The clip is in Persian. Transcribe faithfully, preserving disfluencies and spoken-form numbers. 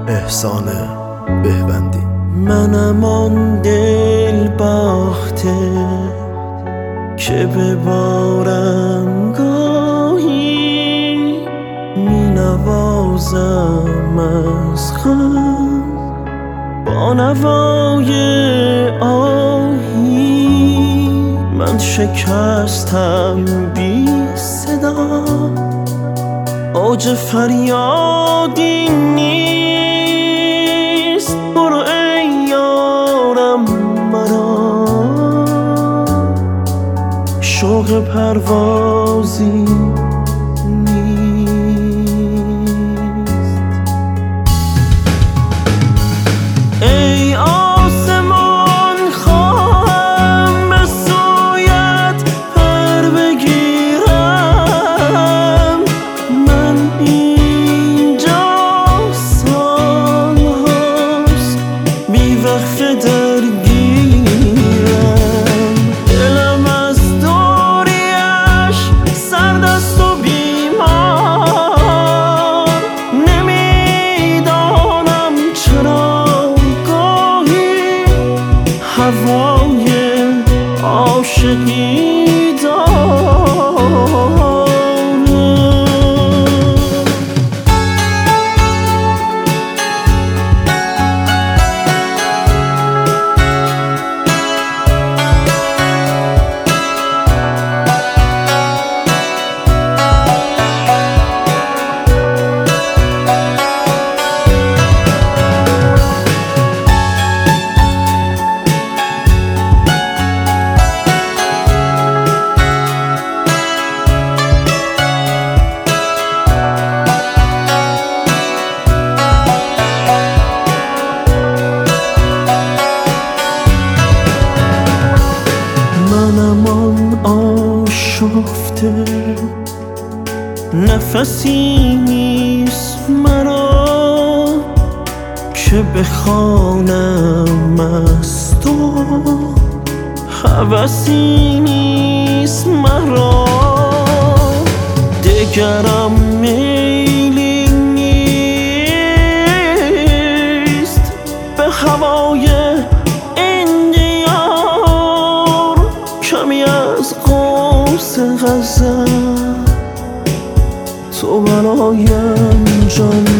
احسان بهبندی. منم آن دل باخته که ببارم گاهی، می نوازم از غم با نوای آهی. من شکستم بی صدا، اوج فریادی نیست. برو ای یارم مرا، شوق پروازی هوای عاشقی دارم. منم آن آشفته، نفسی نیست مرا که بخوانم از تو. هوسی نیست مرا، دگرم میلی نیست به هوای کمی از قوس غزل تو برایم جان